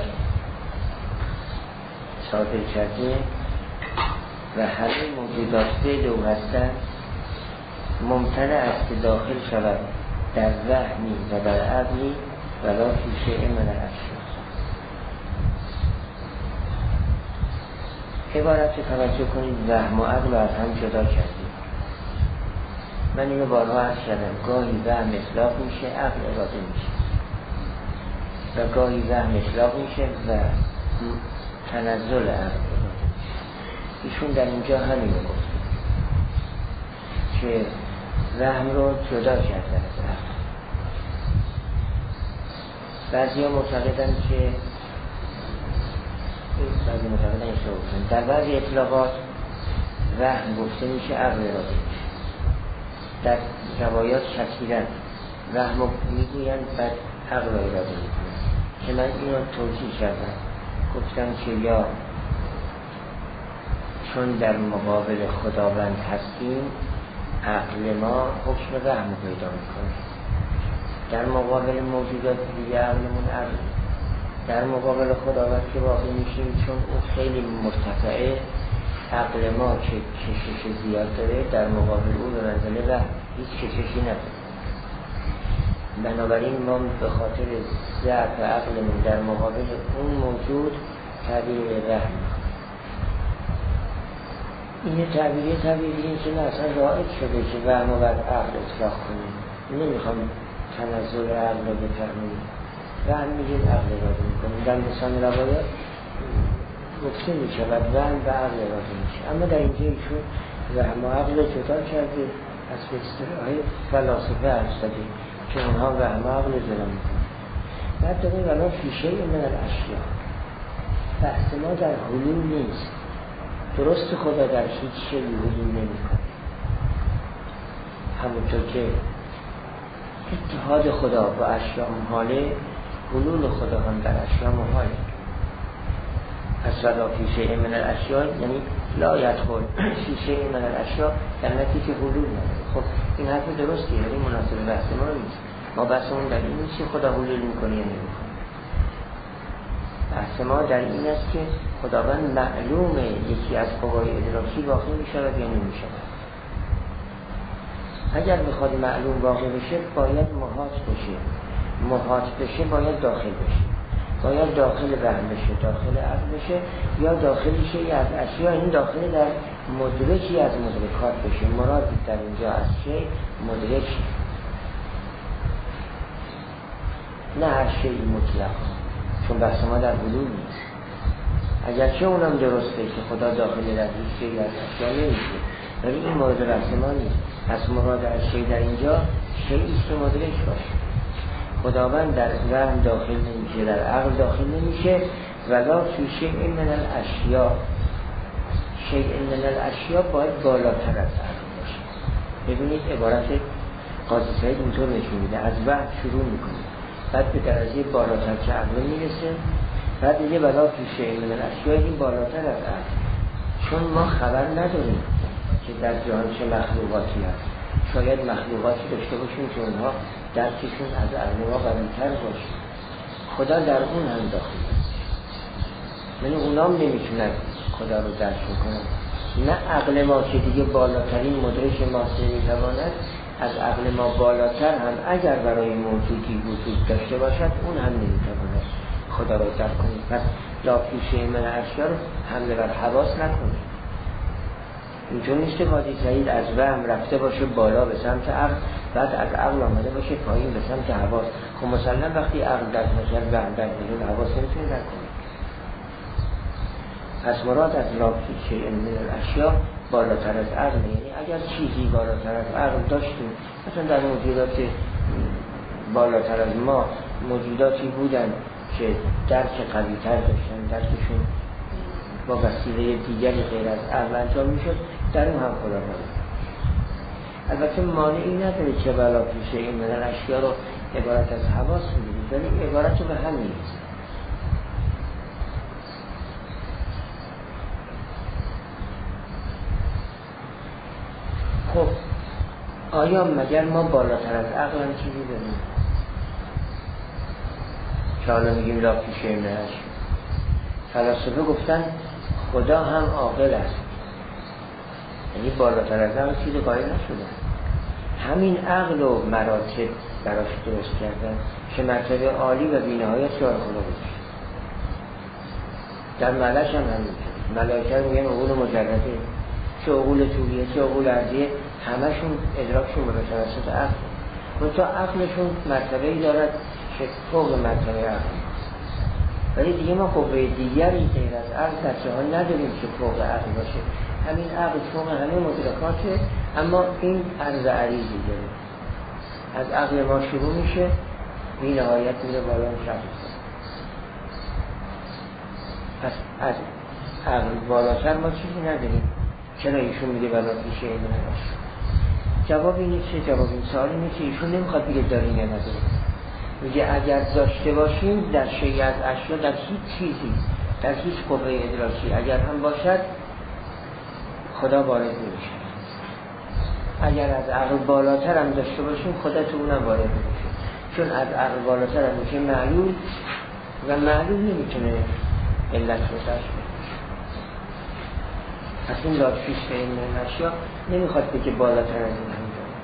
صادر کرده و همه موجودات فعل او هستند، ممتنع است که داخل شود در وهمی و در عقلی ولا فی شیء من الاشیاء. عبارت توجه کنید، وهم و عقل رو از هم جدا کردیم. من اینو بارها عرض کردم، گاهی وهم اطلاق میشه، عقل اراده میشه و گاهی وهم اطلاق میشه و تنزل عقل اراده میشه. ایشون در اینجا همین رو گفت که وهم رو جدا کرده از عقل. بعضی ها معتقدن که در بعضی اطلاقات وهم گفته میشه، عقل اراده میشه. در روایات شکیدن وهم رو میگوین، بعد عقل رو اراده میکنن که من این رو توضیح کردم. گفتم که یا چون در مقابل خداوند هستیم عقل ما حکم وهم رو پیدا میکنه، در مقابل موجودات دیگه عقلمون عقل، در مقابل خداوند که واقع میشیم چون اون خیلی مرتفعه، عقل ما که کشش زیاد داره در مقابل اون به منزله وهم هیچ کششی نداره. بنابراین ما به خاطر ضعف عقلمون در مقابل اون موجود تعبیر وهم میکنیم. این تعبیری این که اصلا رائج شده که وهم و بعد عقل اطلاق کنیم. نمیخوام تنزل عقل رو بفرماییم، وهم میگیم عقل اراده میکنیم. در مثال روایات گفته میشه و وهم و عقل اراده میشه، اما در اینجا ایشون وهم و عقل جدا کرده از به اصطلاح فلاسفه عرض دادیم که اونها وهم و عقل جدا میکنن. بعد داره ولا فی شیء من الاشیاء. بحث ما در حلول نیست، درست خدا در هیچ شیء حلول نمیکنه، همونطور که اتحاد خدا با اشیاء محاله، حلول خدا هم در اشیاء محاله. پس ولا فی شیء من الاشیاء یعنی لا یدخل فی شیء من الاشیاء در نتیجه حلول نداره. خب این حرف درستی، یعنی مناسب بحث ما نیست. ما بحثمون در این نیست که خدا حلول میکنه یا نمیکنه. بحث ما در این است که خداوند معلومه یکی از قوای ادراکی واقع میشود یا نمیشود. اگر بخواد معلوم واقع بشه باید محاط بشه، محاط بشه باید داخل بشه، باید داخل وهم بشه، داخل عقل بشه، یا داخل شیء از اشیاء، این داخل در مدرکی از مدرکات بشه. مراد در اینجا از شیء مدرک، نه هر شیء مطلق، چون بحث ما در حلول نیست. اگرچه اونم درسته که خدا داخل در هیچ شیء از اشیاء نمیشه، ولی این مورد بحث ما نیست. پس مراد از شیء در اینجا شیئی است که مدرک باشه. خداوند در وهم داخل نمیشه، در عقل داخل نمیشه. ولا فی شیء من الاشیاء، شیء من الاشیاء باید بالاتر از عقل باشه. ببینید عبارت قاضی سعید اینطور نشون میده، از وهم شروع میکنه، بعد به درجه بالاتر که عقل میرسه، بعد میگه ولا فی شیء من الاشیاء، این بالاتر از عقل. چون ما خبر نداریم که در جهان چه مخلوقاتی هست. شاید مخلوقاتی داشته باشیم که اونها درکشون از عقل ما قوی‌تر باشه. خدا در اون هم داخل است، یعنی اونام نمیتونن خدا رو درک کنن. نه عقل ما که دیگه بالاترین مدرک ماست نمیتواند، از عقل ما بالاتر هم اگر برای موجودی وجود داشته باشد اون هم نمیتواند خدا رو درک کنید. پس لا فی شیء من الاشیاء رو حمله بر حواس نکنید. اینجور نیست که قاضی سعید از وهم رفته باشه بالا به سمت عقل، بعد از عقل آمده باشه پایین به سمت حواس. خب مثلا وقتی عقل در نظر وهم در نظر حواس نمیتونه درک کنه. پس مراد از لا فی شیء من الاشیاء بالاتر از عقل، یعنی اگر چیزی بالاتر از عقل داشتیم، مثلا در موجودات بالاتر از ما موجوداتی بودن که درک قوی‌تر داشتن، درکشون با وسیله دیگری غیر از عقل انجام میشد، در اون هم خدا بود. البته مانعی نداره که بلا پیشه این مدن اشیا رو عبارت از حواس می‌دید، ولی عبارت رو به هم نیست. خب آیا مگر ما بالاتر از عقل هم چیزی داریم؟ که حالا میگیم لا پیشه این مدن اشیا. فلاسفه گفتن خدا هم عاقل است، یعنی بالاتر از عقل چیزی قائل نشدن. همین عقل و مراتب براش درست کردن که مرتبه عالی و بی‌نهایت یار خدا بود. در ملش هم همینطور. ملائکه رو میگن عقول مجرده، چه عقول طولیه چه عقول ارضیه، همشون ادراکشون به توسط عقل. منتها عقلشون مرتبه‌ای دارد که فوق مرتبه عقل. ولی دیگه ما قوه دیگری غیر از عقل در جهان نداریم که فوق عقل باشه. همین عقل فوق همه مدرکاته، اما این عرض عریضی داره. از عقل ما شروع میشه بی نهایت میره بالا میشه. پس از عقل بالاتر ما چیزی نداریم. چرا ایشون میگه بلا پیشه این نباشه؟ جواب این نیست. جواب این سوالی نیست. ایشون نمیخواد بگه داریم یا نداریم. میگه اگر داشته باشیم در شیء از اشیا، در هیچ چیزی، در هیچ قوه ادراکی اگر هم باشد خدا وارد نمیشه. اگر از عقل بالاتر هم داشته باشیم خدا تو اونم وارد نمیشه، چون از عقل بالاتر هم میشه معلول و معلول نمیتونه علت رو داشته. پس این لاشیش به این اشیا نمیخواد بگه بالاتر از این هم داره.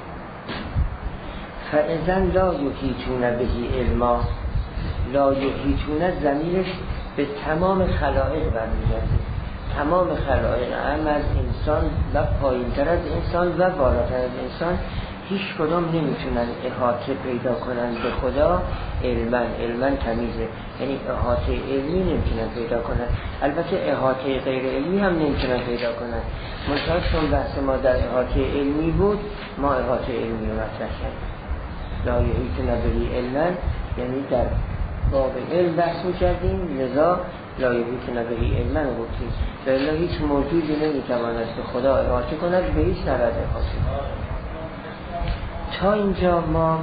فاذن لا یحیطون بهی علما، لا یحیطون ضمیرش به تمام خلائق برمیگرده. تمام خلائق، هم از انسان و پایین‌تر از انسان و بالاتر از انسان، هیچ کدام نمیتونن احاطه پیدا کنن به خدا علما تمیزه، یعنی احاطه علمی نمیتونن پیدا کنن. البته احاطه غیر علمی هم نمیتونن پیدا کنن. مثلا چون بحث ما در احاطه علمی بود، ما احاطه علمی رو مطرح کردیم. لا یحیطون بهی علما، یعنی در باب علم بحث می‌کردیم، لذا لا یحیطون بهی علما رو گفتیم. بلا هیچ موجودی نمیتواند به خدا احاطه کند، به هیچ نرد احاطه. تا اینجا ما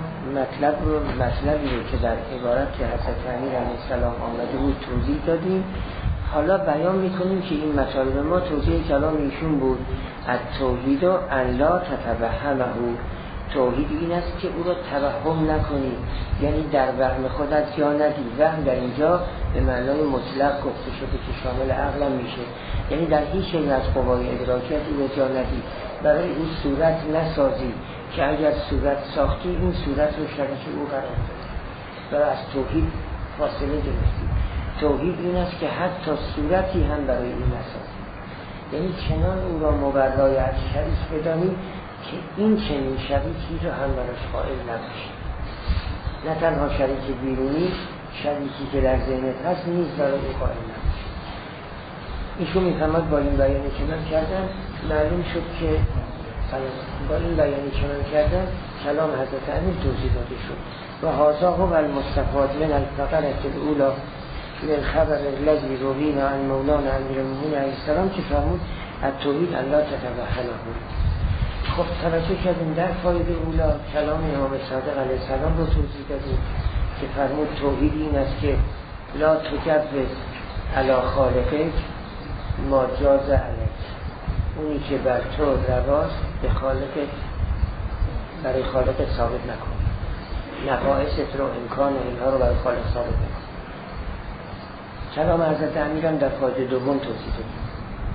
مطلبی رو که در عبارت که حضرت امیر علیه السلام آمده بود توضیح دادیم. حالا بیان میکنیم که این مطالب ما توضیح کلام ایشون بود. التوحید و ان لا تتوهمه، توحید این است که او را توهم نکنی، یعنی در وهم خودت جا ندی. وهم در اینجا به معنای مطلق گفته شده که شامل عقل میشه، یعنی در هیچ یک از قوای ادراکیت او را جا ندی. برای این صورت نسازی که اگر صورت ساختی این صورت رو شریک او قرار دادی. برای از توحید فاصله گرفتی. توحید این است که حتی صورتی هم برای این نسازی، یعنی چنان او را مبرای از شریک بدانی که این چنین شریکی رو هم براش قائل نباشی. نه تنها شریک بیرونی، شریکی که در ذهنت هست نیز برای او قائل نباشی. ایشون میفهمد با این بیانی که من کردم معلوم شد که با این بیانی که من کردم کلام حضرت امیر توضیح داده شد. و هذا هو المستفاد من الفقرة الاولى من خبر الذي روینا عن مولانا امیرالمؤمنین علیه السلام که فرمود التوحید ان لا تتوهمه. خب توجه کردیم در فایده اولا کلام امام صادق علیه السلام رو توضیح دادیم که فرمود توحید این است که لا تجوز علی خالقک ما جاز علیک، اونی که بر تو رواست به خالقت، برای خالقت ثابت نکن. نقائصت رو، امکان و اینها رو برای خالق ثابت نکن. کلام حضرت امیرم در فایده دوم توضیح دادیم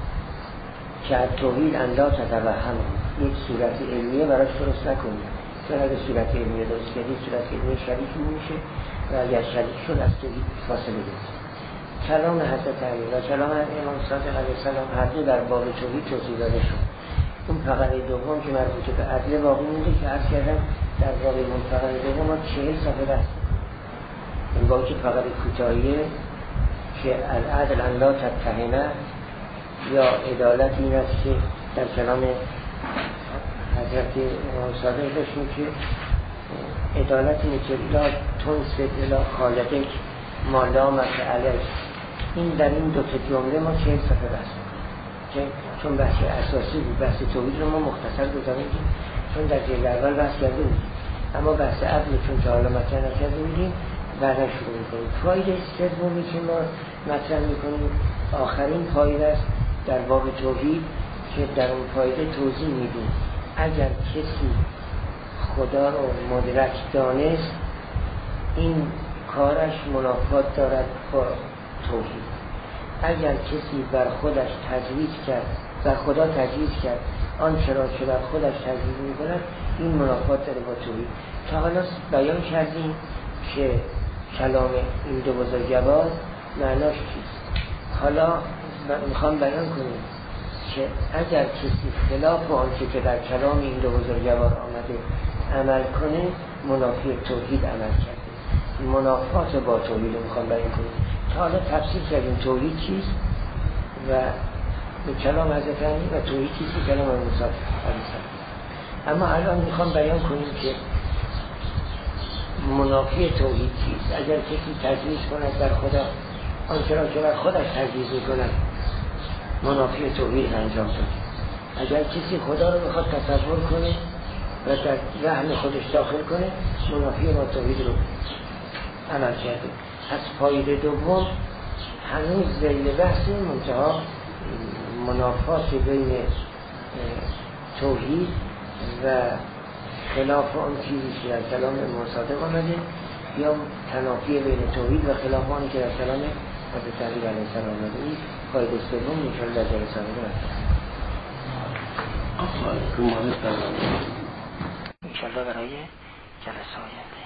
که توحید ان لا تتوهم، یک صورت علمیه براش درست نکنی، چون اگر صورت علمیه درست کردی صورت علمیه شریک میشه و اگر شریک شد از توحید فاصله گرفت. کلام حضرت امیر و کلام امام صادق علیه السلام هر دو در باب توحید توضیح داده شد. اون فقره دوم که مربوط به عدل باقی مونده که عرض کردم در باب اون فقره دوم ما 40 صفحه است. این باب که فقره کوتاهیه که العدل ان لا تتهمه یا عدالت این است که در کلام حضرت امام صادق داشتیم که عدالت اینکه لا تنصب الا خالقک ما لامت علیک. این در این دو تا جمله ما 40 صفحه بحث که چون بحث اساسی بود، بحث توحید رو ما مختصر گذاشتیم چون در جلد اول بحث کرده بودیم، اما بحث عدل چون تا حالا مطرح نکرده بودیم بعدا شروع میکنیم. فایده سومی که ما مطرح میکنیم آخرین پایده است در باب توحید که در اون پایده توضیح میدیم اگر کسی خدا رو مدرک دانست این کارش منافات دارد با توحید. اگر کسی بر خودش تجویز کرد، بر خدا تجویز کرد آنچه را که بر خودش تجویز میکند این منافات داره با توحید. تا حالا بیان کردیم که کلام این دو بزرگوار معناش چیست. حالا میخوام بیان کنیم که اگر کسی خلاف آنچه که در کلام این دو بزرگوار آمده عمل کنه منافی توحید عمل کرده. منافات با توحید رو میخوام بیان کنیم. تا حالا تفسیر کردیم توحید چیست و به کلام حضرت علی و توحید چیست به کلام موسی علیه السلام. اما الان میخوام بیان کنیم که منافی توحید چیست. اگر کسی تجویز کند در خدا آنچه را که بر خودش تجویز میکند منافی توحید انجام داد. اگر کسی خدا رو بخواد تصور کنه و در ذهن خودش داخل کنه منافی با توحید رو عمل کرده. از پایده دوم هنوز ذیل بحث منتها منافات بین توحید و خلاف آن چیزی که در کلام مصادق آمده یا تنافی بین توحید و خلاف آنی که در کلام حضرت علی علیه السلام آمده. این پایده سوم میشون در جلسه آمده انشاءالله برای جلسه آینده.